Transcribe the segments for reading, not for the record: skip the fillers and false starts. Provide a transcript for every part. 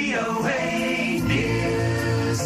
VOA News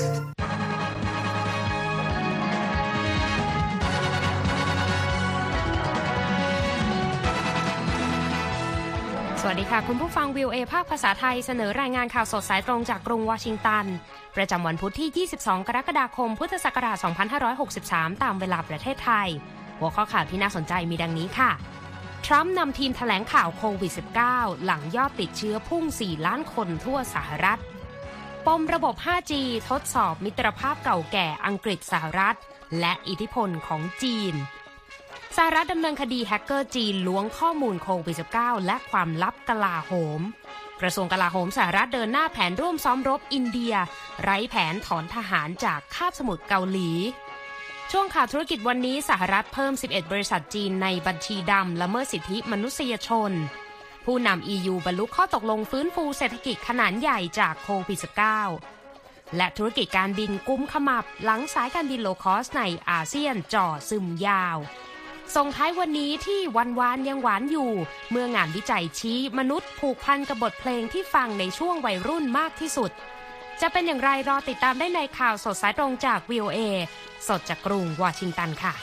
สวัสดีค่ะคุณผู้ฟัง VOA ภาคภาษาไทยเสนอรายงานข่าวสดสายตรงจากกรุงวอชิงตันประจำวันพุธที่ 22 กรกฎาคม พุทธศักราช 2563 ตามเวลาประเทศไทยหัวข้อข่าวที่น่าสนใจมีดังนี้ค่ะทรัมป์นำทีมแถลงข่าวโควิด -19 หลังยอดติดเชื้อพุ่ง 4 ล้านคนทั่วสหรัฐปมระบบ 5G ทดสอบมิตรภาพเก่าแก่อังกฤษสหรัฐและอิทธิพลของจีนสหรัฐดำเนินคดีแฮกเกอร์จีนล้วงข้อมูลโควิด -19 และความลับกลาโหมกระทรวงกลาโหมสหรัฐเดินหน้าแผนร่วมซ้อมรบอินเดียไร้แผนถอนทหารจากคาบสมุทรเกาหลีช่วงข่าวธุรกิจวันนี้สหรัฐเพิ่ม 11 บริษัทจีนในบัญชีดำละเมิดสิทธิมนุษยชนผู้นำ EU บรรลุข้อตกลงฟื้นฟูเศรษฐกิจขนาดใหญ่จากโควิด -19 และธุรกิจการบินกุมขมับหลังสายการบินโลคอสในอาเซียนจ่อซึมยาวส่งท้ายวันนี้ที่วานยังหวานอยู่เมื่องานวิจัยชี้มนุษย์ผูกพันกับบทเพลงที่ฟังในช่วงวัยรุ่นมากที่สุดจะเป็นอย่างไรรอติดตามได้ในข่าวสดสายตรงจาก VOA สดจากกรุงวอชิงตันค่ะ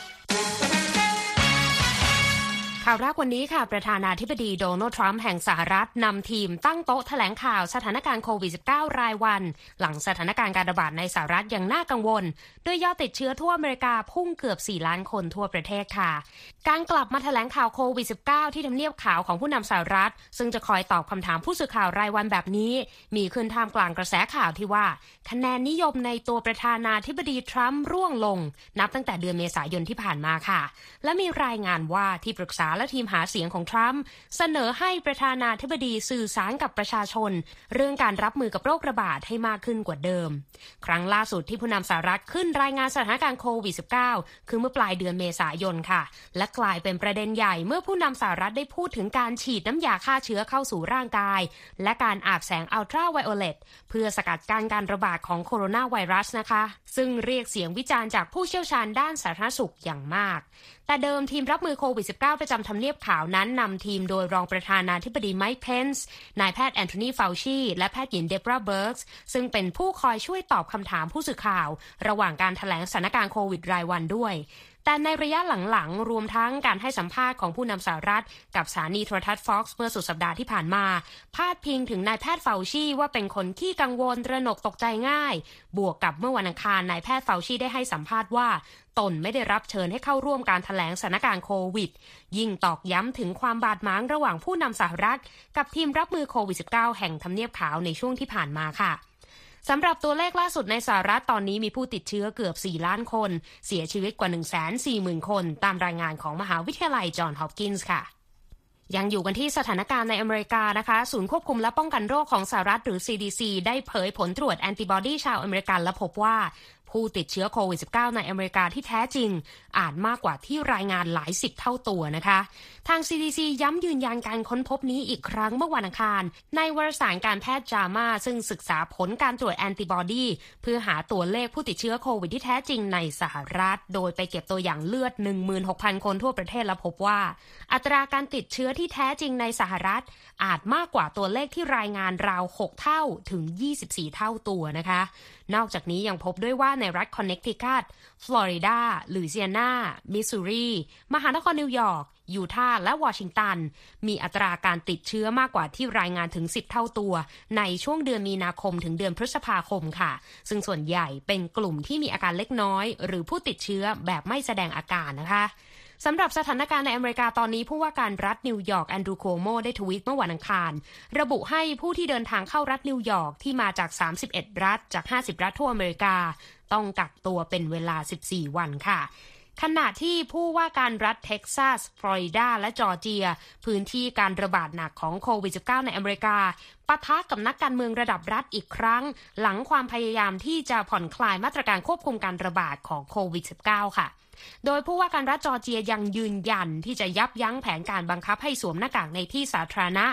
ข่าวแรกวันนี้ค่ะประธานาธิบดีโดนัลด์ทรัมป์แห่งสหรัฐนำทีมตั้งโต๊ะแถลงข่าวสถานการณ์โควิด -19 รายวันหลังสถานการณ์การระบาดในสหรัฐยังน่ากังวลด้วยยอดติดเชื้อทั่วอเมริกาพุ่งเกือบ 4 ล้านคนทั่วประเทศค่ะการกลับมาแถลงข่าวโควิด -19 ที่ทำเนียบขาวของผู้นำสหรัฐซึ่งจะคอยตอบคำถามผู้สื่อข่าวรายวันแบบนี้มีขึ้นท่ามกลางกระแสข่าวที่ว่าคะแนนนิยมในตัวประธานาธิบดีทรัมป์ร่วงลงนับตั้งแต่เดือนเมษายนที่ผ่านมาค่ะและมีรายงานว่าที่ปรึกษาและทีมหาเสียงของทรัมป์เสนอให้ประธานาธิบดีสื่อสารกับประชาชนเรื่องการรับมือกับโรคระบาดให้มากขึ้นกว่าเดิมครั้งล่าสุดที่ผู้นำสหรัฐขึ้นรายงานสถานการณ์โควิด -19 คือเมื่อปลายเดือนเมษายนค่ะและกลายเป็นประเด็นใหญ่เมื่อผู้นำสหรัฐได้พูดถึงการฉีดน้ำยาฆ่าเชื้อเข้าสู่ร่างกายและการอาบแสงอัลตราไวโอเลตเพื่อสกัดกั้นการระบาดของโคโรนาไวรัสนะคะซึ่งเรียกเสียงวิจารณ์จากผู้เชี่ยวชาญด้านสาธารณสุขอย่างมากแต่เดิมทีมรับมือโควิด -19 ประจำทำเนียบขาวนั้นนำทีมโดยรองประธานาธิบดีไมค์เพนซ์นายแพทย์แอนโทนีฟาวชีและแพทย์หญิงเดบราเบิร์กส์ซึ่งเป็นผู้คอยช่วยตอบคำถามผู้สื่อข่าวระหว่างการแถลงสถานการณ์โควิดรายวันด้วยแต่ในระยะหลังๆรวมทั้งการให้สัมภาษณ์ของผู้นำสหรัฐกับสถานีโทรทัศน์ Fox เมื่อสุดสัปดาห์ที่ผ่านมาพาดพิงถึงนายแพทย์ฟาวชีว่าเป็นคนขี้กังวลตระหนกตกใจง่ายบวกกับเมื่อวันอังคารนายแพทย์ฟาวชีได้ให้สัมภาษณ์ว่าตนไม่ได้รับเชิญให้เข้าร่วมการแถลงสถานการณ์โควิดยิ่งตอกย้ำถึงความบาดหมางระหว่างผู้นำสหรัฐกับทีมรับมือโควิด -19 แห่งทำเนียบขาวในช่วงที่ผ่านมาค่ะสำหรับตัวเลขล่าสุดในสหรัฐตอนนี้มีผู้ติดเชื้อเกือบ 4 ล้านคนเสียชีวิตกว่า 140,000 คนตามรายงานของมหาวิทยาลัยจอห์นฮอปกินส์ค่ะยังอยู่กันที่สถานการณ์ในอเมริกานะคะศูนย์ควบคุมและป้องกันโรคของสหรัฐหรือ CDC ได้เผยผลตรวจแอนติบอดีชาวอเมริกันและพบว่าผู้ติดเชื้อโควิด -19 ในอเมริกาที่แท้จริงอาจมากกว่าที่รายงานหลาย10เท่าตัวนะคะทาง CDC ย้ำยืนยันการค้นพบนี้อีกครั้งเมื่อวันอังคารในวารสารการแพทย์ JAMA ซึ่งศึกษาผลการตรวจแอนติบอดีเพื่อหาตัวเลขผู้ติดเชื้อโควิดที่แท้จริงในสหรัฐโดยไปเก็บตัวอย่างเลือด 16,000 คนทั่วประเทศและพบว่าอัตราการติดเชื้อที่แท้จริงในสหรัฐอาจมากกว่าตัวเลขที่รายงานราว6เท่าถึง24เท่าตัวนะคะนอกจากนี้ยังพบด้วยว่าในรัฐคอนเนคทิคัตฟลอริดาลุยเซียนามิสซูรีมหานครนิวยอร์กยูทาห์และวอชิงตันมีอัตราการติดเชื้อมากกว่าที่รายงานถึง10เท่าตัวในช่วงเดือนมีนาคมถึงเดือนพฤษภาคมค่ะซึ่งส่วนใหญ่เป็นกลุ่มที่มีอาการเล็กน้อยหรือผู้ติดเชื้อแบบไม่แสดงอาการนะคะสำหรับสถานการณ์ในอเมริกาตอนนี้ผู้ว่าการรัฐนิวยอร์กแอนดรูว์ โคโมได้ทวีตเมื่อวันอังคารระบุให้ผู้ที่เดินทางเข้ารัฐนิวยอร์กที่มาจาก31รัฐจาก50รัฐทั่วอเมริกาต้องกักตัวเป็นเวลา14วันค่ะขณะที่ผู้ว่าการรัฐเท็กซัสฟลอริดาและจอร์เจียพื้นที่การระบาดหนักของโควิด -19 ในอเมริกาปะทะกับนักการเมืองระดับรัฐอีกครั้งหลังความพยายามที่จะผ่อนคลายมาตรการควบคุมการระบาดของโควิด -19 ค่ะโดยผู้ว่าการรัฐจอร์เจียยังยืนยันที่จะยับยั้งแผนการบังคับให้สวมหน้ากากในที่สาธารณะ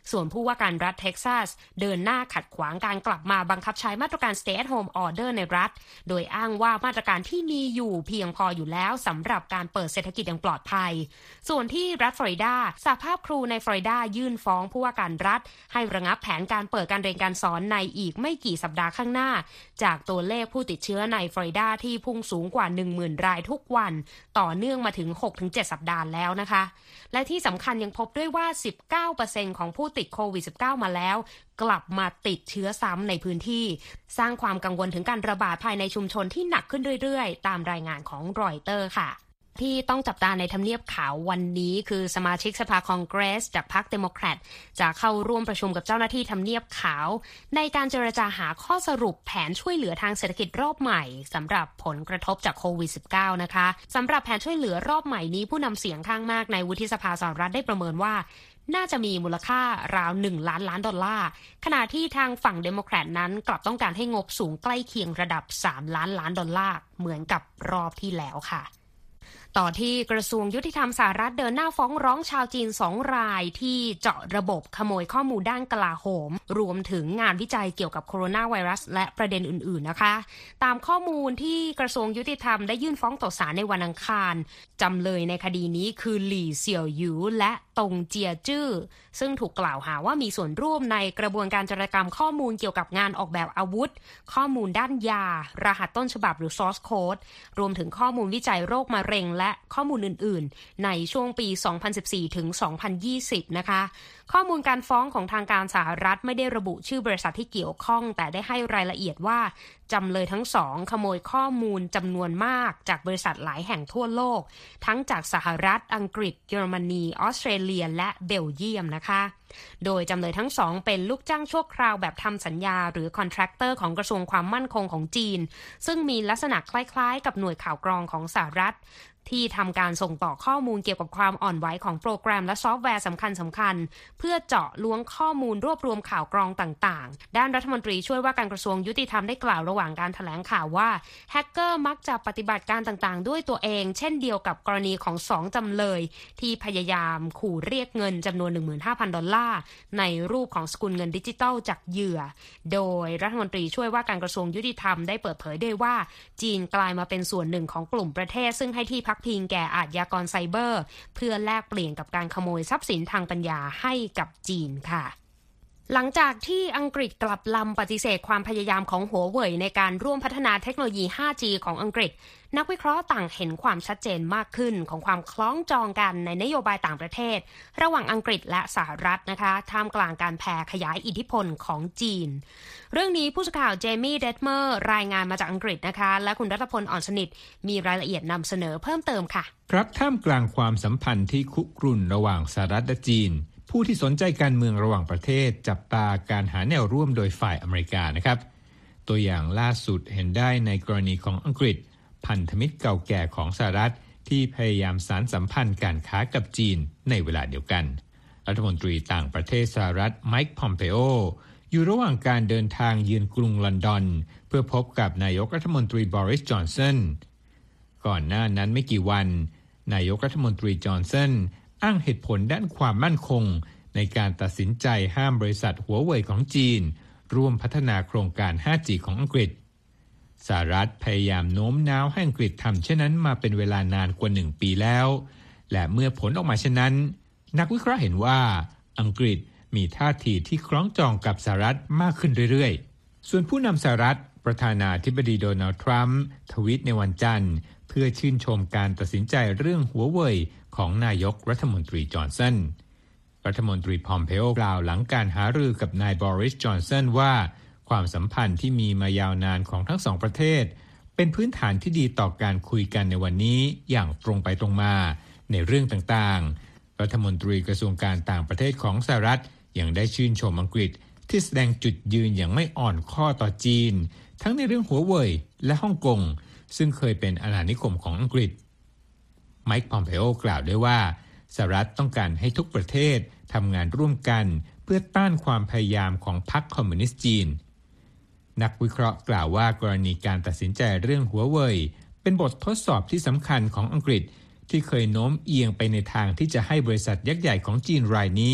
ส่วนผู้ว่าการรัฐเท็กซัสเดินหน้าขัดขวางการกลับมาบังคับใช้มาตรการ Stay at Home Order ในรัฐโดยอ้างว่ามาตรการที่มีอยู่เพียงพออยู่แล้วสำหรับการเปิดเศรษฐกิจอย่างปลอดภัยส่วนที่รัฐฟลอริดาสหภาพครูในฟลอริดายื่นฟ้องผู้ว่าการรัฐให้ระงับแผนการเปิดการเรียนการสอนในอีกไม่กี่สัปดาห์ข้างหน้าจากตัวเลขผู้ติดเชื้อในฟลอริดาที่พุ่งสูงกว่า 10,000 รายทุกวันต่อเนื่องมาถึง 6-7 สัปดาห์แล้วนะคะและที่สำคัญยังพบด้วยว่า 19% ของผู้ติดโควิด -19 มาแล้วกลับมาติดเชื้อซ้ำในพื้นที่สร้างความกังวลถึงการระบาดภายในชุมชนที่หนักขึ้นเรื่อยๆตามรายงานของรอยเตอร์ค่ะที่ต้องจับตาในทำเนียบขาววันนี้คือสมาชิกสภาคองเกรสจากพรรคเดโมแครตจะเข้าร่วมประชุมกับเจ้าหน้าที่ทำเนียบขาวในการเจรจาหาข้อสรุปแผนช่วยเหลือทางเศรษฐกิจรอบใหม่สำหรับผลกระทบจากโควิด -19 นะคะสำหรับแผนช่วยเหลือรอบใหม่นี้ผู้นำเสียงข้างมากในวุฒิสภาสหรัฐได้ประเมินว่าน่าจะมีมูลค่าราว$1 ล้านขณะที่ทางฝั่งเดโมแครตนั้นกลับต้องการให้งบสูงใกล้เคียงระดับ$3 ล้านเหมือนกับรอบที่แล้วค่ะต่อที่กระทรวงยุติธรรมสหรัฐเดินหน้าฟ้องร้องชาวจีน2 รายที่เจาะระบบขโมยข้อมูลด้านกลาโหมรวมถึงงานวิจัยเกี่ยวกับโคโรนาไวรัสและประเด็นอื่นๆนะคะตามข้อมูลที่กระทรวงยุติธรรมได้ยื่นฟ้องต่อศาลในวันอังคารจำเลยในคดีนี้คือหลี่เสี่ยวหยูและตงเจียจื้อซึ่งถูกกล่าวหาว่ามีส่วนร่วมในกระบวนการโจรกรรมข้อมูลเกี่ยวกับงานออกแบบอาวุธข้อมูลด้านยารหัสต้นฉบับหรือ source code รวมถึงข้อมูลวิจัยโรคมะเร็งและข้อมูลอื่นๆในช่วงปี 2014 ถึง 2020 นะคะข้อมูลการฟ้องของทางการสหรัฐไม่ได้ระบุชื่อบริษัทที่เกี่ยวข้องแต่ได้ให้รายละเอียดว่าจำเลยทั้งสองขโมยข้อมูลจำนวนมากจากบริษัทหลายแห่งทั่วโลกทั้งจากสหรัฐอังกฤษเยอรมนีออสเตรเลียและเบลเยียมนะคะโดยจำเลยทั้งสองเป็นลูกจ้างชั่วคราวแบบทำสัญญาหรือคอนแทรคเตอร์ของกระทรวงความมั่นคงของจีนซึ่งมีลักษณะคล้ายๆกับหน่วยข่าวกรองของสหรัฐที่ทำการส่งต่อข้อมูลเกี่ยวกับความอ่อนไหวของโปรแกรมและซอฟต์แวร์สำคัญเพื่อเจาะล้วงข้อมูลรวบรวมข่าวกรองต่างๆด้านรัฐมนตรีช่วยว่าการกระทรวงยุติธรรมได้กล่าวระหว่างการแถลงข่าวว่าแฮกเกอร์มักจะปฏิบัติการต่างๆด้วยตัวเองเช่นเดียวกับกรณีของ2 จำเลยที่พยายามขู่เรียกเงินจำนวน $15,000 ในรูปของสกุลเงินดิจิทัลจากเหยื่อโดยรัฐมนตรีช่วยว่าการกระทรวงยุติธรรมได้เปิดเผยด้วยว่าจีนกลายมาเป็นส่วนหนึ่งของกลุ่มประเทศซึ่งให้ที่พักพิงแก่อาชญากรไซเบอร์เพื่อแลกเปลี่ยนกับการขโมยทรัพย์สินทางปัญญาให้กับจีนค่ะหลังจากที่อังกฤษกลับลำปฏิเสธความพยายามของหัวเว่ยในการร่วมพัฒนาเทคโนโลยี 5G ของอังกฤษนักวิเคราะห์ต่างเห็นความชัดเจนมากขึ้นของความคล้องจองกันในนโยบายต่างประเทศระหว่างอังกฤษและสหรัฐนะคะท่ามกลางการแผ่ขยายอิทธิพลของจีนเรื่องนี้ผู้สื่อข่าวเจมี่เดดเมอร์รายงานมาจากอังกฤษนะคะและคุณรัตพลอ่อนสนิทมีรายละเอียดนำเสนอเพิ่มเติมค่ะครับท่ามกลางความสัมพันธ์ที่คุกรุ่นระหว่างสหรัฐและจีนผู้ที่สนใจการเมืองระหว่างประเทศจับตาการหาแนวร่วมโดยฝ่ายอเมริกานะครับตัวอย่างล่าสุดเห็นได้ในกรณีของอังกฤษพันธมิตรเก่าแก่ของสหรัฐที่พยายามสานสัมพันธ์การค้ากับจีนในเวลาเดียวกันรัฐมนตรีต่างประเทศสหรัฐไมค์ พอมเปโออยู่ระหว่างการเดินทางเยือนกรุงลอนดอนเพื่อพบกับนายกรัฐมนตรีบอริส จอนสันก่อนหน้านั้นไม่กี่วันนายกรัฐมนตรีจอนสันอ้างเหตุผลด้านความมั่นคงในการตัดสินใจห้ามบริษัทหัวเว่ยของจีนร่วมพัฒนาโครงการ 5G ของอังกฤษสหรัฐพยายามโน้มน้าวให้อังกฤษทำเช่นนั้นมาเป็นเวลานานกว่า1 ปีแล้วและเมื่อผลออกมาเช่นนั้นนักวิเคราะห์เห็นว่าอังกฤษมีท่าทีที่คล้องจองกับสหรัฐมากขึ้นเรื่อยๆส่วนผู้นำสหรัฐประธานาธิบดีโดนัลด์ทรัมป์ทวีตในวันจันทร์เพื่อชื่นชมการตัดสินใจเรื่องหัวเว่ยของนายกรัฐมนตรีจอห์นสันรัฐมนตรีพอมเปโอกล่าวหลังการหารือกับนายบอริส จอนสันว่าความสัมพันธ์ที่มีมายาวนานของทั้งสองประเทศเป็นพื้นฐานที่ดีต่อการคุยกันในวันนี้อย่างตรงไปตรงมาในเรื่องต่างๆรัฐมนตรีกระทรวงการต่างประเทศของสหรัฐยังได้ชื่นชมอังกฤษที่แสดงจุดยืนอย่างไม่อ่อนข้อต่อจีนทั้งในเรื่องหัวเว่ยและฮ่องกงซึ่งเคยเป็นอาณานิคมของอังกฤษไมค์ พอมเปโอกล่าวด้วยว่าสหรัฐต้องการให้ทุกประเทศทำงานร่วมกันเพื่อต้านความพยายามของพรรคคอมมิวนิสต์จีนนักวิเคราะห์กล่าวว่ากรณีการตัดสินใจเรื่องหัวเว่ยเป็นบททดสอบที่สำคัญของอังกฤษที่เคยโน้มเอียงไปในทางที่จะให้บริษัทยักษ์ใหญ่ของจีนรายนี้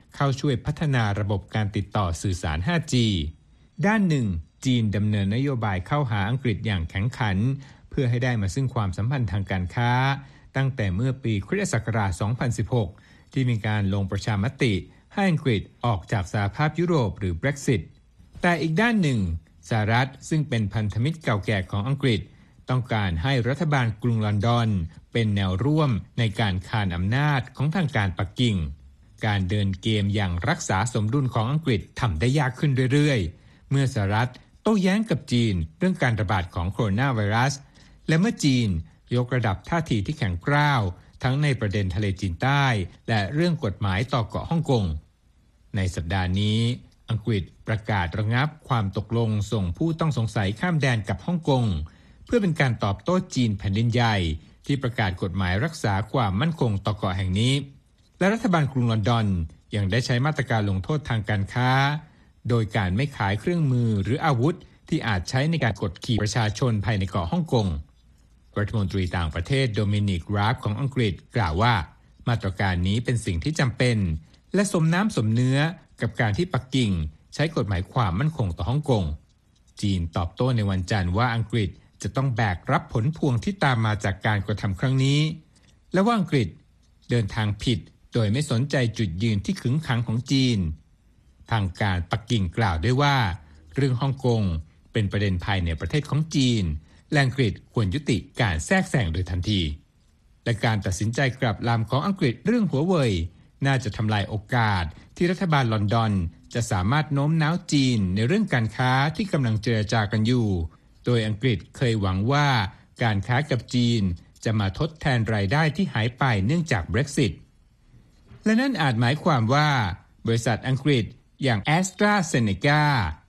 เข้าช่วยพัฒนาระบบการติดต่อสื่อสาร 5G ด้านหนึ่งจีนดำเนินนโยบายเข้าหาอังกฤษอย่างแข็งขันเพื่อให้ได้มาซึ่งความสัมพันธ์ทางการค้าตั้งแต่เมื่อปีคริสตศักราช 2016 ที่มีการลงประชามติให้อังกฤษออกจากสหภาพยุโรปหรือ Brexit แต่อีกด้านหนึ่งสหรัฐซึ่งเป็นพันธมิตรเก่าแก่ของอังกฤษต้องการให้รัฐบาลกรุงลอนดอนเป็นแนวร่วมในการคานอำนาจของทางการปักกิ่งการเดินเกมอย่างรักษาสมดุลของอังกฤษทำได้ยากขึ้นเรื่อยๆเมื่อสหรัฐโต้แย้งกับจีนเรื่องการระบาดของโคโรนาไวรัสและเมื่อจีนยกระดับท่าทีที่แข็งกร้าวทั้งในประเด็นทะเลจีนใต้และเรื่องกฎหมายต่อเกาะฮ่องกงในสัปดาห์นี้อังกฤษประกาศระงับความตกลงส่งผู้ต้องสงสัยข้ามแดนกับฮ่องกงเพื่อเป็นการตอบโต้จีนแผ่นดินใหญ่ที่ประกาศกฎหมายรักษาความมั่นคงต่อเกาะแห่งนี้และรัฐบาลกรุงลอนดอนยังได้ใช้มาตรการลงโทษทางการค้าโดยการไม่ขายเครื่องมือหรืออาวุธที่อาจใช้ในการกดขี่ประชาชนภายในเกาะฮ่องกงรัฐมนตรีต่างประเทศโดมินิก ราฟของอังกฤษกล่าวว่ามาตรการนี้เป็นสิ่งที่จำเป็นและสมน้ำสมเนื้อกับการที่ปักกิ่งใช้กฎหมายความมั่นคงต่อฮ่องกงจีนตอบโต้ในวันจันทร์ว่าอังกฤษจะต้องแบกรับผลพวงที่ตามมาจากการกระทำครั้งนี้และว่าอังกฤษเดินทางผิดโดยไม่สนใจจุดยืนที่ขึงขังของจีนทางการปักกิ่งกล่าวด้วยว่าเรื่องฮ่องกงเป็นประเด็นภายในประเทศของจีนและอังกฤษควรยุติการแทรกแซงโดยทันทีและการตัดสินใจกลับลำของอังกฤษเรื่องหัวเว่ยน่าจะทำลายโอกาสที่รัฐบาลลอนดอนจะสามารถโน้มน้าวจีนในเรื่องการค้าที่กำลังเจรจากันอยู่โดยอังกฤษเคยหวังว่าการค้ากับจีนจะมาทดแทนรายได้ที่หายไปเนื่องจาก Brexit และนั่นอาจหมายความว่าบริษัทอังกฤษอย่าง AstraZeneca,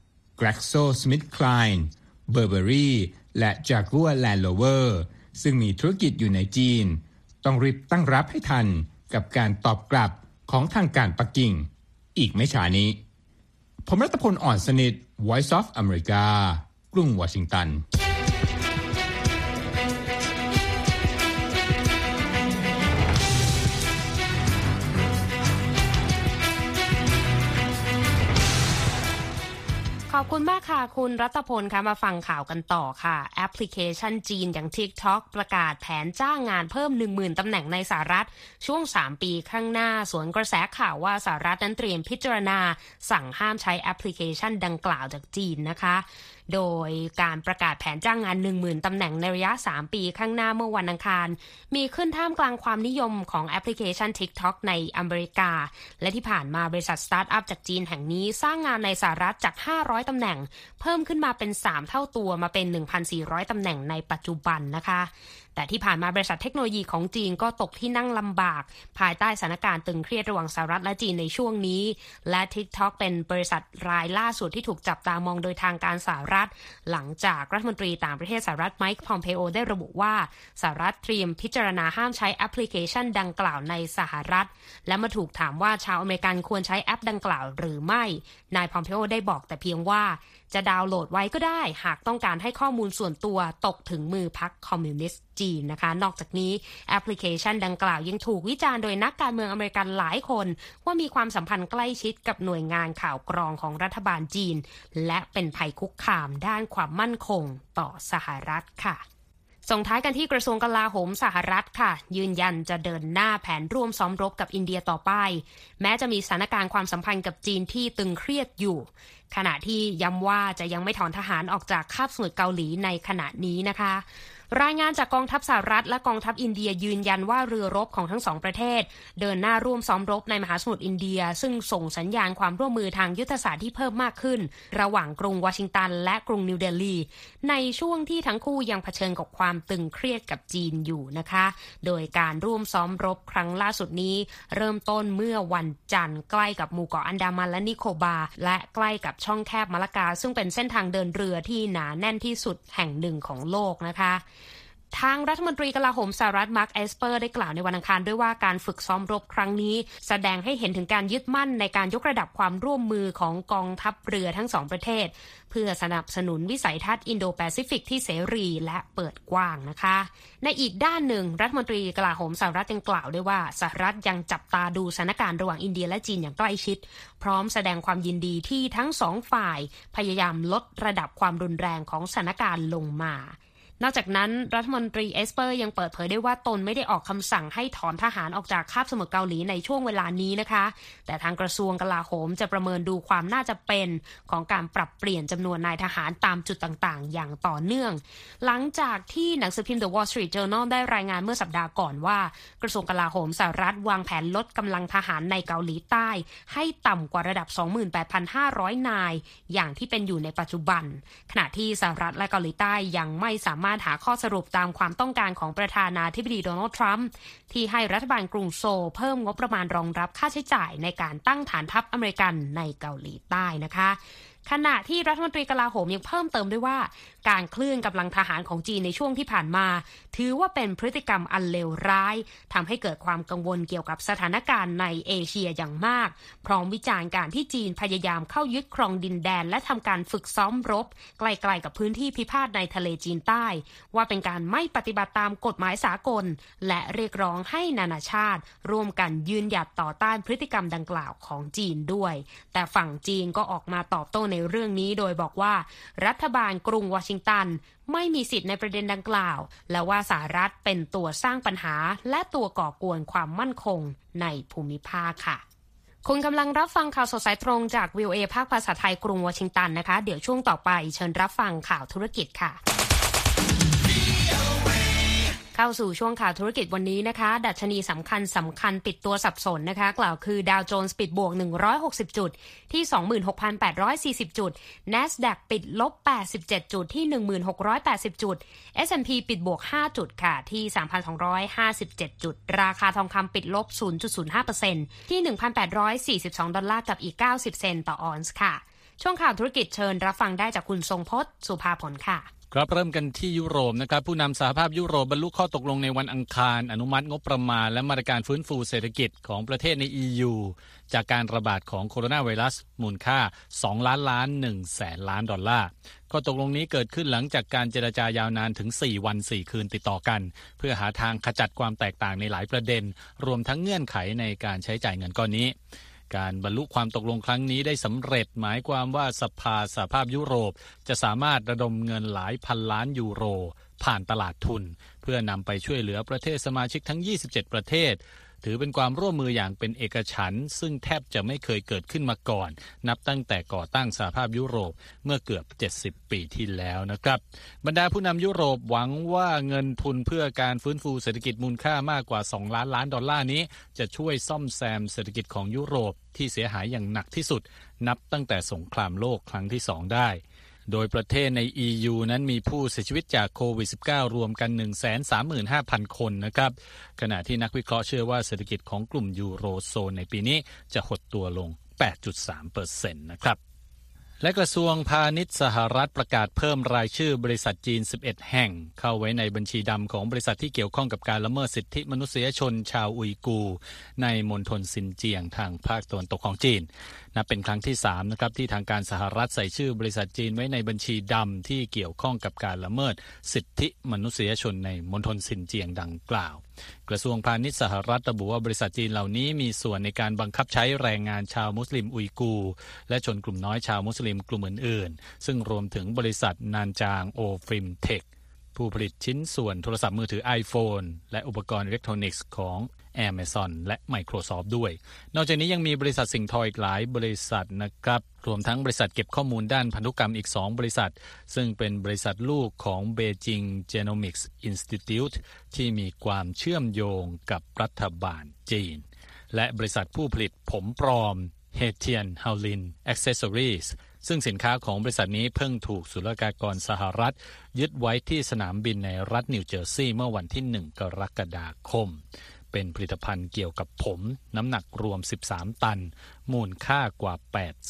GlaxoSmithKline, Burberry และ Jaguar Land Rover ซึ่งมีธุรกิจอยู่ในจีนต้องรีบตั้งรับให้ทันกับการตอบกลับของทางการปักกิ่งอีกไม่ช้านี้ผมรัตพล อ่อนสนิท Voice of America กรุงวอชิงตันขอบคุณมากค่ะคุณรัตพลค่ะมาฟังข่าวกันต่อค่ะแอปพลิเคชันจีนอย่าง TikTok ประกาศแผนจ้างงานเพิ่ม 10,000 ตำแหน่งในสหรัฐช่วง3ปีข้างหน้าสวนกระแสข่าวว่าสหรัฐนั้นเตรียมพิจารณาสั่งห้ามใช้แอปพลิเคชันดังกล่าวจากจีนนะคะโดยการประกาศแผนจ้างงาน 10,000 ตำแหน่งในระยะ3ปีข้างหน้าเมื่อวันอังคารมีขึ้นท่ามกลางความนิยมของแอปพลิเคชัน TikTok ในอเมริกาและที่ผ่านมาบริษัทสตาร์ทอัพจากจีนแห่งนี้สร้างงานในสหรัฐจาก500ตำแหน่งเพิ่มขึ้นมาเป็น3เท่าตัวมาเป็น 1,400 ตำแหน่งในปัจจุบันนะคะแต่ที่ผ่านมาบริษัทเทคโนโลยีของจีนก็ตกที่นั่งลำบากภายใต้สถานการณ์ตึงเครียดระหว่างสหรัฐและจีนในช่วงนี้และ TikTok เป็นบริษัทรายล่าสุดที่ถูกจับตามองโดยทางการสหรัฐหลังจากรัฐมนตรีต่างประเทศสหรัฐไมค์ พอมเพโอได้ระบุว่าสหรัฐเตรียมพิจารณาห้ามใช้แอปพลิเคชันดังกล่าวในสหรัฐและเมื่อถูกถามว่าชาวอเมริกันควรใช้แอปดังกล่าวหรือไม่นาย พอมเพโอได้บอกแต่เพียงว่าจะดาวน์โหลดไว้ก็ได้หากต้องการให้ข้อมูลส่วนตัวตกถึงมือพรรคคอมมิวนิสต์จีนนะคะนอกจากนี้แอปพลิเคชันดังกล่าวยังถูกวิจารณ์โดยนักการเมืองอเมริกันหลายคนว่ามีความสัมพันธ์ใกล้ชิดกับหน่วยงานข่าวกรองของรัฐบาลจีนและเป็นภัยคุกคามด้านความมั่นคงต่อสหรัฐค่ะส่งท้ายกันที่กระทรวงกลาโหมสหรัฐค่ะยืนยันจะเดินหน้าแผนร่วมซ้อมรบกับอินเดียต่อไปแม้จะมีสถานการณ์ความสัมพันธ์กับจีนที่ตึงเครียดอยู่ขณะที่ย้ำว่าจะยังไม่ถอนทหารออกจากคาบสมุทรเกาหลีในขณะนี้นะคะรายงานจากกองทัพสหรัฐและกองทัพอินเดียยืนยันว่าเรือรบของทั้งสองประเทศเดินหน้าร่วมซ้อมรบในมหาสมุทรอินเดียซึ่งส่งสัญญาณความร่วมมือทางยุทธศาสตร์ที่เพิ่มมากขึ้นระหว่างกรุงวอชิงตันและกรุงนิวเดลีในช่วงที่ทั้งคู่ยังเผชิญกับความตึงเครียดกับจีนอยู่นะคะโดยการร่วมซ้อมรบครั้งล่าสุดนี้เริ่มต้นเมื่อวันจันทร์ใกล้กับหมู่เกาะอันดามันและนิโคบาและใกล้กับช่องแคบมะละกาซึ่งเป็นเส้นทางเดินเรือที่หนาแน่นที่สุดแห่งหนึ่งของโลกนะคะทางรัฐมนตรีกลาโหมสหรัฐมาร์คเอสเปอร์ได้กล่าวในวันอังคารด้วยว่าการฝึกซ้อมรบครั้งนี้แสดงให้เห็นถึงการยึดมั่นในการยกระดับความร่วมมือของกองทัพเรือทั้งสองประเทศเพื่อสนับสนุนวิสัยทัศน์อินโดแปซิฟิกที่เสรีและเปิดกว้างนะคะในอีกด้านหนึ่งรัฐมนตรีกลาโหมสหรัฐยังกล่าวด้วยว่าสหรัฐยังจับตาดูสถานการณ์ระหว่างอินเดียและจีนอย่างใกล้ชิดพร้อมแสดงความยินดีที่ทั้งสองฝ่ายพยายามลดระดับความรุนแรงของสถานการณ์ลงมานอกจากนั้นรัฐมนตรีเอสเปอร์ยังเปิดเผยได้ว่าตนไม่ได้ออกคำสั่งให้ถอนทหารออกจากคาบสมุทรเกาหลีในช่วงเวลานี้นะคะแต่ทางกระทรวงกลาโหมจะประเมินดูความน่าจะเป็นของการปรับเปลี่ยนจำนวนนายทหารตามจุดต่างๆอย่างต่อเนื่องหลังจากที่หนังสือพิมพ์ The Wall Street Journal ได้รายงานเมื่อสัปดาห์ก่อนว่ากระทรวงกลาโหมสหรัฐวางแผนลดกำลังทหารในเกาหลีใต้ให้ต่ำกว่าระดับ 28,500 นายอย่างที่เป็นอยู่ในปัจจุบันขณะที่สหรัฐและเกาหลีใต้ยังไม่สามารถหาข้อสรุปตามความต้องการของประธานาธิบดีโดนัลด์ทรัมป์ที่ให้รัฐบาลกรุงโซลเพิ่มงบประมาณรองรับค่าใช้จ่ายในการตั้งฐานทัพอเมริกันในเกาหลีใต้นะคะขณะที่รัฐมนตรีกลาโหมยังเพิ่มเติมด้วยว่าการเคลื่อนกำลังทหารของจีนในช่วงที่ผ่านมาถือว่าเป็นพฤติกรรมอันเลวร้ายทำให้เกิดความกังวลเกี่ยวกับสถานการณ์ในเอเชียอย่างมากพร้อมวิจารณ์การที่จีนพยายามเข้ายึดครองดินแดนและทำการฝึกซ้อมรบใกล้ๆกับพื้นที่พิพาทในทะเลจีนใต้ว่าเป็นการไม่ปฏิบัติตามกฎหมายสากลและเรียกร้องให้นานาชาติร่วมกันยืนหยัดต่อต้านพฤติกรรมดังกล่าวของจีนด้วยแต่ฝั่งจีนก็ออกมาตอบโต้ในเรื่องนี้โดยบอกว่ารัฐบาลกรุงวอชิงตันไม่มีสิทธิ์ในประเด็นดังกล่าวและว่าสหรัฐเป็นตัวสร้างปัญหาและตัวก่อกวนความมั่นคงในภูมิภาคค่ะคุณกำลังรับฟังข่าวสดสายตรงจาก VOA ภาคภาษาไทยกรุงวอชิงตันนะคะเดี๋ยวช่วงต่อไปเชิญรับฟังข่าวธุรกิจค่ะเข้าสู่ช่วงข่าวธุรกิจวันนี้นะคะดัชนีสำคัญปิดตัวสับสนนะคะกล่าวคือดาวโจนส์ปิดบวก160จุดที่ 26,840 จุด NASDAQ ปิดลบ87จุดที่ 1,680 จุด S&P ปิดบวก5จุดค่ะที่ 3,257 จุดราคาทองคำปิดลบ 0.05% ที่ 1,842 ดอลลาร์กับอีก90 เซนต์ต่อออนซ์ค่ะช่วงข่าวธุรกิจเชิญรับฟังได้จากคุณทรงพจน์สุภาผลค่ะครับเริ่มกันที่ยุโรปนะครับผู้นำสหภาพยุโรปบรรลุข้อตกลงในวันอังคารอนุมัติงบประมาณและมาตรการฟื้นฟูเศรษฐกิจของประเทศใน EU จากการระบาดของโคโรนาไวรัสมูลค่า2 ล้านล้าน1แสนล้านดอลลาร์ข้อตกลงนี้เกิดขึ้นหลังจากการเจรจายาวนานถึง4 วัน 4 คืนติดต่อกันเพื่อหาทางขจัดความแตกต่างในหลายประเด็นรวมทั้งเงื่อนไขในการใช้จ่ายเงินก้อนนี้การบรรลุความตกลงครั้งนี้ได้สำเร็จหมายความว่าสหภาพยุโรปจะสามารถระดมเงินหลายพันล้านยูโรผ่านตลาดทุนเพื่อนำไปช่วยเหลือประเทศสมาชิกทั้ง27ประเทศถือเป็นความร่วมมืออย่างเป็นเอกฉันท์ซึ่งแทบจะไม่เคยเกิดขึ้นมาก่อนนับตั้งแต่ก่อตั้งสหภาพยุโรปเมื่อเกือบ70ปีที่แล้วนะครับบรรดาผู้นำยุโรปหวังว่าเงินทุนเพื่อการฟื้นฟูเศรษฐกิจมูลค่ามากกว่า2 ล้านล้านดอลลาร์นี้จะช่วยซ่อมแซมเศรษฐกิจของยุโรปที่เสียหายอย่างหนักที่สุดนับตั้งแต่สงครามโลกครั้งที่2ได้โดยประเทศใน EU นั้นมีผู้เสียชีวิตจากโควิด -19 รวมกัน 135,000 คนนะครับขณะที่นักวิเคราะห์เชื่อว่าเศรษฐกิจของกลุ่มยูโรโซนในปีนี้จะหดตัวลง 8.3% นะครับและกระทรวงพาณิชย์สหรัฐประกาศเพิ่มรายชื่อบริษัทจีน11แห่งเข้าไว้ในบัญชีดำของบริษัทที่เกี่ยวข้องกับการละเมิดสิทธิมนุษยชนชาวอุยกูร์ในมณฑลซินเจียงทางภาคตะวันตกของจีนนับเป็นครั้งที่3นะครับที่ทางการสหรัฐใส่ชื่อบริษัทจีนไว้ในบัญชีดำที่เกี่ยวข้องกับการละเมิดสิทธิมนุษยชนในมณฑลซินเจียงดังกล่าวกระทรวงพาณิชย์สหรัฐระบุว่าบริษัทจีนเหล่านี้มีส่วนในการบังคับใช้แรงงานชาวมุสลิมอุยกูร์และชนกลุ่มน้อยชาวมุสลิมกลุ่มอื่นๆซึ่งรวมถึงบริษัทนานจางโอฟิล์มเทคผู้ผลิตชิ้นส่วนโทรศัพท์มือถือ iPhone และอุปกรณ์อิเล็กทรอนิกส์ของAmazon และ Microsoft ด้วยนอกจากนี้ยังมีบริษัทสิ่งทออีกหลายบริษัทนะครับรวมทั้งบริษัทเก็บข้อมูลด้านพันธุกรรมอีก2บริษัทซึ่งเป็นบริษัทลูกของ Beijing Genomics Institute ที่มีความเชื่อมโยงกับรัฐบาลจีนและบริษัทผู้ผลิตผมปลอม Hetian Howlin Accessories ซึ่งสินค้าของบริษัทนี้เพิ่งถูกศุลกากรสหรัฐยึดไว้ที่สนามบินในรัฐนิวเจอร์ซีย์เมื่อวันที่1 กรกฎาคมเป็นผลิตภัณฑ์เกี่ยวกับผมน้ำหนักรวม13ตันมูลค่ากว่า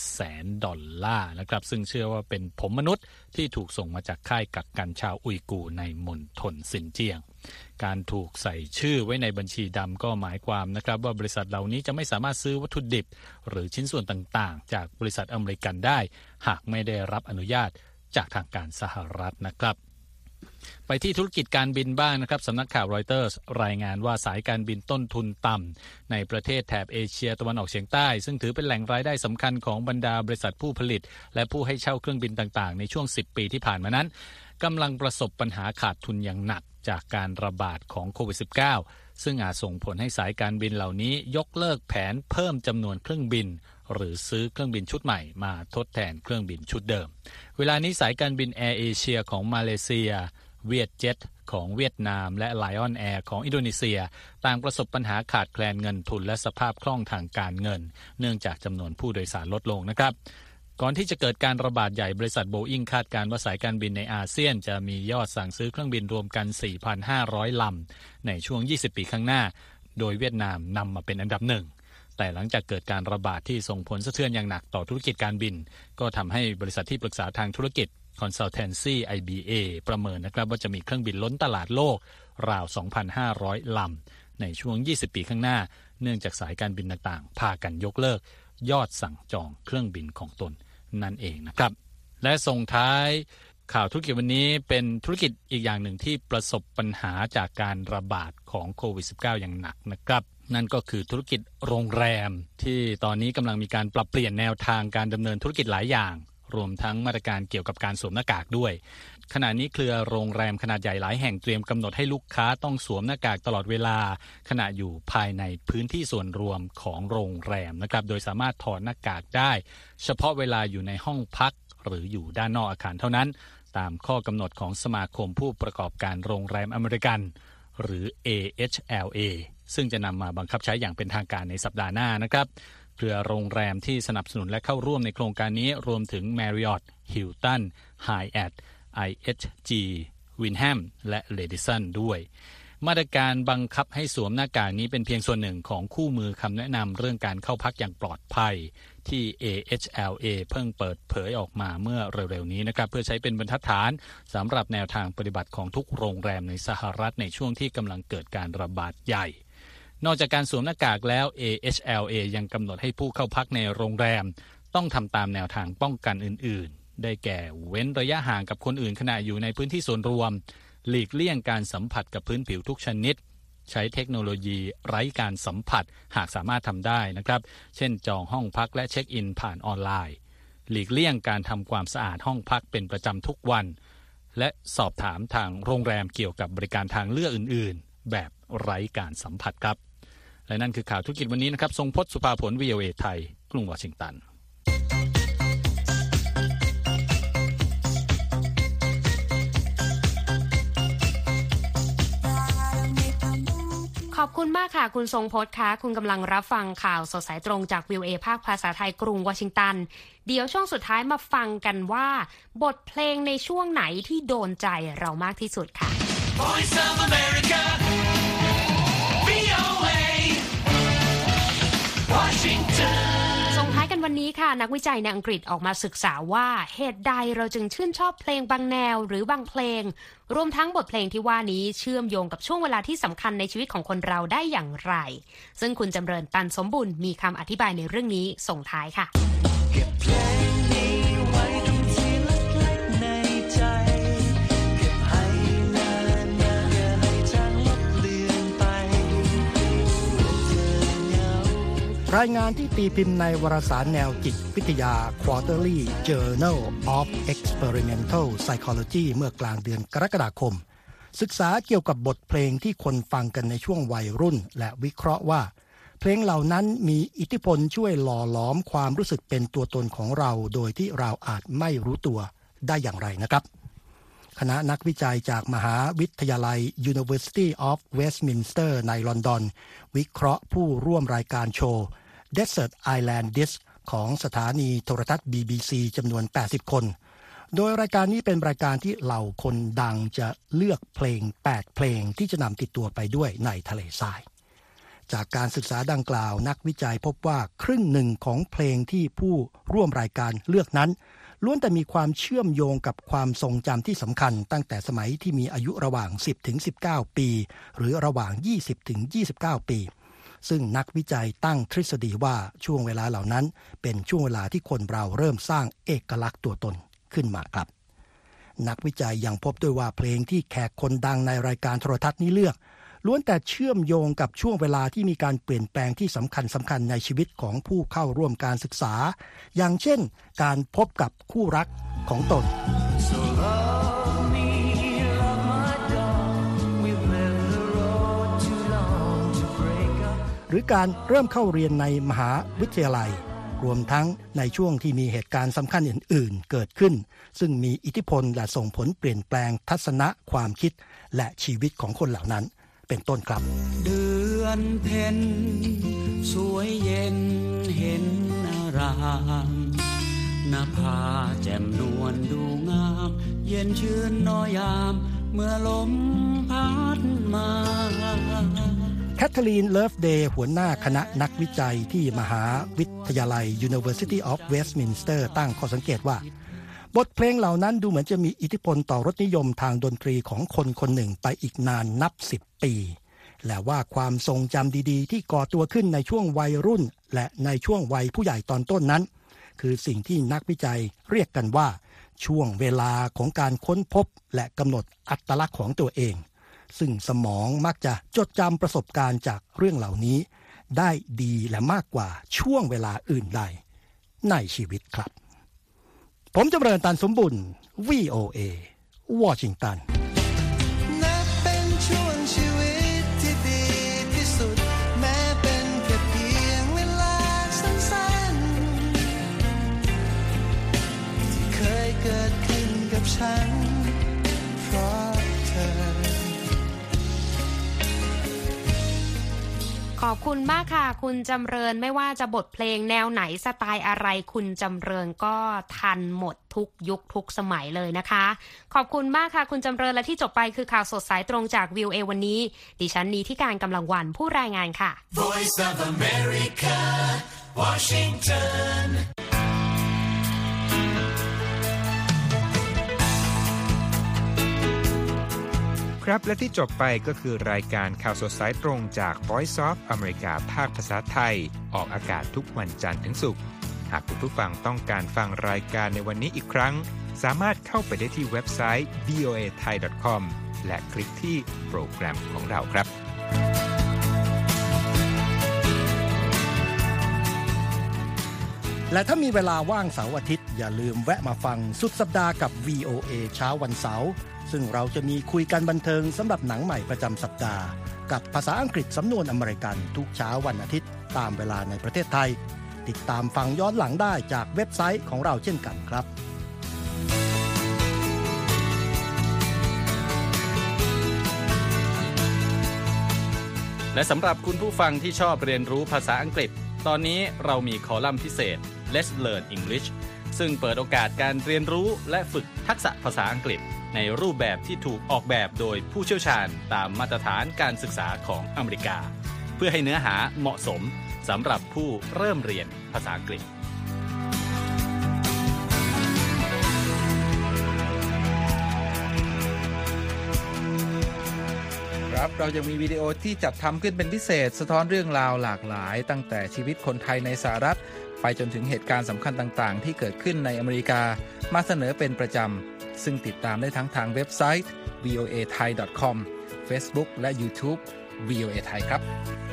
$800,000นะครับซึ่งเชื่อว่าเป็นผมมนุษย์ที่ถูกส่งมาจากค่ายกักกันชาวอุยกูร์ในมณฑลซินเจียงการถูกใส่ชื่อไว้ในบัญชีดำก็หมายความนะครับว่าบริษัทเหล่านี้จะไม่สามารถซื้อวัตถุดิบหรือชิ้นส่วนต่างๆจากบริษัทอเมริกันได้หากไม่ได้รับอนุญาตจากทางการสหรัฐนะครับไปที่ธุรกิจการบินบ้างนะครับสำนักข่าวรอยเตอร์สรายงานว่าสายการบินต้นทุนต่ำในประเทศแถบเอเชียตะวันออกเฉียงใต้ซึ่งถือเป็นแหล่งรายได้สำคัญของบรรดาบริษัทผู้ผลิตและผู้ให้เช่าเครื่องบินต่างๆในช่วง10ปีที่ผ่านมานั้นกำลังประสบปัญหาขาดทุนอย่างหนักจากการระบาดของโควิด -19 ซึ่งอาจส่งผลให้สายการบินเหล่านี้ยกเลิกแผนเพิ่มจำนวนเครื่องบินหรือซื้อเครื่องบินชุดใหม่มาทดแทนเครื่องบินชุดเดิมเวลานี้สายการบินแอร์เอเชียของมาเลเซียเวียดเจ็ตของเวียดนามและ Lion Air ของอินโดนีเซียต่างประสบปัญหาขาดแคลนเงินทุนและสภาพคล่องทางการเงินเนื่องจากจำนวนผู้โดยสารลดลงนะครับก่อนที่จะเกิดการระบาดใหญ่บริษัทโบอิ้งคาดการณ์ว่าสายการบินในอาเซียนจะมียอดสั่งซื้อเครื่องบินรวมกัน 4,500 ลำในช่วง20ปีข้างหน้าโดยเวียดนามนำมาเป็นอันดับหนึ่งแต่หลังจากเกิดการระบาดที่ส่งผลสะเทือนอย่างหนักต่อธุรกิจการบินก็ทำให้บริษัทที่ปรึกษาทางธุรกิจConsultancy IBA ประเมินนะครับว่าจะมีเครื่องบินล้นตลาดโลกราว 2,500 ลำในช่วง20ปีข้างหน้าเนื่องจากสายการบินต่างๆพากันยกเลิกยอดสั่งจองเครื่องบินของตนนั่นเองนะครับและส่งท้ายข่าวธุรกิจวันนี้เป็นธุรกิจอีกอย่างหนึ่งที่ประสบปัญหาจากการระบาดของโควิด -19 อย่างหนักนะครับนั่นก็คือธุรกิจโรงแรมที่ตอนนี้กำลังมีการปรับเปลี่ยนแนวทางการดำเนินธุรกิจหลายอย่างรวมทั้งมาตรการเกี่ยวกับการสวมหน้ากากด้วยขณะนี้เครือโรงแรมขนาดใหญ่หลายแห่งเตรียมกำหนดให้ลูกค้าต้องสวมหน้ากากตลอดเวลาขณะอยู่ภายในพื้นที่ส่วนรวมของโรงแรมนะครับโดยสามารถถอดหน้ากากได้เฉพาะเวลาอยู่ในห้องพักหรืออยู่ด้านนอกอาคารเท่านั้นตามข้อกำหนดของสมาคมผู้ประกอบการโรงแรมอเมริกันหรือ AHLA ซึ่งจะนำมาบังคับใช้อย่างเป็นทางการในสัปดาห์หน้านะครับเครือโรงแรมที่สนับสนุนและเข้าร่วมในโครงการนี้รวมถึง Marriott, Hilton, Hyatt, IHG, Wyndham และ Radisson ด้วยมาตรการบังคับให้สวมหน้ากากนี้เป็นเพียงส่วนหนึ่งของคู่มือคำแนะนำเรื่องการเข้าพักอย่างปลอดภัยที่ AHLA เพิ่งเปิดเผยออกมาเมื่อเร็วๆนี้นะครับเพื่อใช้เป็นบรรทัดฐานสำหรับแนวทางปฏิบัติของทุกโรงแรมในสหรัฐในช่วงที่กำลังเกิดการระบาดใหญ่นอกจากการสวมหน้ากากแล้ว AHLA ยังกำหนดให้ผู้เข้าพักในโรงแรมต้องทำตามแนวทางป้องกันอื่นๆได้แก่เว้นระยะห่างกับคนอื่นขณะอยู่ในพื้นที่ส่วนรวมหลีกเลี่ยงการสัมผัสกับพื้นผิวทุกชนิดใช้เทคโนโลยีไร้การสัมผัสหากสามารถทำได้นะครับเช่นจองห้องพักและเช็คอินผ่านออนไลน์หลีกเลี่ยงการทำความสะอาดห้องพักเป็นประจำทุกวันและสอบถามทางโรงแรมเกี่ยวกับบริการทางเลือกอื่นๆแบบไร้การสัมผัสครับและนั่นคือข่าวธุรกิจวันนี้นะครับทรงพจน์ สุภาผล VOA ไทยกรุงวอชิงตันขอบคุณมากค่ะคุณทรงพจน์คะคุณกำลังรับฟังข่าวสดสายตรงจาก VOA ภาคภาษาไทยกรุงวอชิงตันเดี๋ยวช่วงสุดท้ายมาฟังกันว่าบทเพลงในช่วงไหนที่โดนใจเรามากที่สุดค่ะ Voice of America VOA Washington ส่งท้ายกันวันนี้ค่ะนักวิจัยในอังกฤษออกมาศึกษาว่าเหตุใดเราจึงชื่นชอบเพลงบางแนวหรือบางเพลงรวมทั้งบทเพลงที่ว่านี้เชื่อมโยงกับช่วงเวลาที่สำคัญในชีวิตของคนเราได้อย่างไรซึ่งคุณจำเริญตันสมบุญมีคำอธิบายในเรื่องนี้ส่งท้ายค่ะเก็บเพลงนี้ไว้ตรงที่เล็กๆในใจเก็บให้นานๆอย่าให้จางลบเลือนไปรายงานที่ตีพิมพ์ในวารสารแนวจิตวิทยา Quarterly Journal of Experimental Psychology เมื่อกลางเดือนกรกฎาคมศึกษาเกี่ยวกับบทเพลงที่คนฟังกันในช่วงวัยรุ่นและวิเคราะห์ว่าเพลงเหล่านั้นมีอิทธิพลช่วยหล่อหลอมความรู้สึกเป็นตัวตนของเราโดยที่เราอาจไม่รู้ตัวได้อย่างไรนะครับคณะนักวิจัยจากมหาวิทยาลัย University of Westminster ในลอนดอนวิเคราะห์ผู้ร่วมรายการโชว์ Desert Island Disc ของสถานีโทรทัศน์ BBC จำนวน80คนโดยรายการนี้เป็นรายการที่เหล่าคนดังจะเลือกเพลง8เพลงที่จะนำติดตัวไปด้วยในทะเลทรายจากการศึกษาดังกล่าวนักวิจัยพบว่าครึ่งหนึ่งของเพลงที่ผู้ร่วมรายการเลือกนั้นล้วนแต่มีความเชื่อมโยงกับความทรงจำที่สำคัญตั้งแต่สมัยที่มีอายุระหว่าง 10-19 ปีหรือระหว่าง 20-29 ปีซึ่งนักวิจัยตั้งทฤษฎีว่าช่วงเวลาเหล่านั้นเป็นช่วงเวลาที่คนเราเริ่มสร้างเอกลักษณ์ตัวตนขึ้นมาครับนักวิจัยยังพบด้วยว่าเพลงที่แขกคนดังในรายการโทรทัศน์นี้เลือกล้วนแต่เชื่อมโยงกับช่วงเวลาที่มีการเปลี่ยนแปลงที่สำคัญในชีวิตของผู้เข้าร่วมการศึกษาอย่างเช่นการพบกับคู่รักของตน So love me, love my dog. We've left the road too long to break up. หรือการเริ่มเข้าเรียนในมหาวิทยาลัยรวมทั้งในช่วงที่มีเหตุการณ์สำคัญอื่นๆเกิดขึ้นซึ่งมีอิทธิพลและส่งผลเปลี่ยนแปลงทัศนะความคิดและชีวิตของคนเหล่านั้นเป็นต้นครับเดือนเพ็ญสวยเย็นเห็นอารามนภาแจ่มนวลดูงามเย็นชื่นน้อยยามเมื่อลมพัดมาแคทเธอรีน เลิฟเดย์หัวหน้าคณะนักวิจัยที่มหาวิทยาลัย University of Westminster ตั้งข้อสังเกตว่าบทเพลงเหล่านั้นดูเหมือนจะมีอิทธิพลต่อรสนิยมทางดนตรีของคนคนหนึ่งไปอีกนานนับ10 ปีและว่าความทรงจำดีๆที่ก่อตัวขึ้นในช่วงวัยรุ่นและในช่วงวัยผู้ใหญ่ตอนต้นนั้นคือสิ่งที่นักวิจัยเรียกกันว่าช่วงเวลาของการค้นพบและกำหนดอัตลักษณ์ของตัวเองซึ่งสมองมักจะจดจำประสบการณ์จากเรื่องเหล่านี้ได้ดีและมากกว่าช่วงเวลาอื่นใดในชีวิตครับผมจำเริญตันสมบุญ VOA วอชิงตันนับเป็นช่วงชีวิตที่ดีที่สุดแม้เป็นแค่เพียงเวลาสั้นๆที่เคยเกิดขึ้นกับฉันเพราะเธอขอบคุณมากค่ะคุณจำเริญไม่ว่าจะบทเพลงแนวไหนสไตล์อะไรคุณจำเริญก็ทันหมดทุกยุคทุกสมัยเลยนะคะขอบคุณมากค่ะคุณจำเริญและที่จบไปคือข่าวสดสายตรงจาก VOA วันนี้ดิฉันนีธิการกำลังวันผู้รายงานค่ะ Voice of America Washington ครับและที่จบไปก็คือรายการข่าวสดสายตรงจาก Voice of America ภาคภาษาไทยออกอากาศทุกวันจันทร์ถึงศุกร์หากคุณผู้ฟังต้องการฟังรายการในวันนี้อีกครั้งสามารถเข้าไปได้ที่เว็บไซต์ voathai.com และคลิกที่โปรแกรมของเราครับและถ้ามีเวลาว่างเสาร์อาทิตย์อย่าลืมแวะมาฟังสุดสัปดาห์กับ VOA เช้าวันเสาร์ซึ่งเราจะมีคุยกันบันเทิงสำหรับหนังใหม่ประจำสัปดาห์กับภาษาอังกฤษสำนวนอเมริกันทุกเช้าวันอาทิตย์ตามเวลาในประเทศไทยติดตามฟังย้อนหลังได้จากเว็บไซต์ของเราเช่นกันครับและสำหรับคุณผู้ฟังที่ชอบเรียนรู้ภาษาอังกฤษตอนนี้เรามีคอลัมน์พิเศษ Let's Learn English ซึ่งเปิดโอกาสการเรียนรู้และฝึกทักษะภาษาอังกฤษในรูปแบบที่ถูกออกแบบโดยผู้เชี่ยวชาญตามมาตรฐานการศึกษาของอเมริกาเพื่อให้เนื้อหาเหมาะสมสำหรับผู้เริ่มเรียนภาษาอังกฤษครับเรายังมีวิดีโอที่จัดทำขึ้นเป็นพิเศษสะท้อนเรื่องราวหลากหลายตั้งแต่ชีวิตคนไทยในสหรัฐไปจนถึงเหตุการณ์สำคัญต่างๆที่เกิดขึ้นในอเมริกามาเสนอเป็นประจำซึ่งติดตามได้ทั้งทางเว็บไซต์ voathai.com Facebook และ YouTube VOA Thai ครับ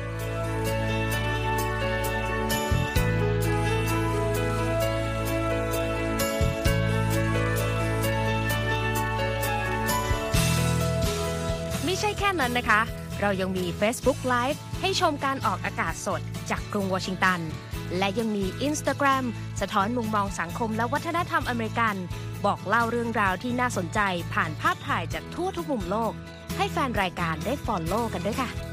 ไม่ใช่แค่นั้นนะคะเรายังมี Facebook Live ให้ชมการออกอากาศสดจากกรุงวอชิงตันและยังมี Instagram สะท้อนมุมมองสังคมและวัฒนธรรมอเมริกันบอกเล่าเรื่องราวที่น่าสนใจผ่านภาพถ่ายจากทั่วทุกมุมโลกให้แฟนรายการได้ follow กันด้วยค่ะ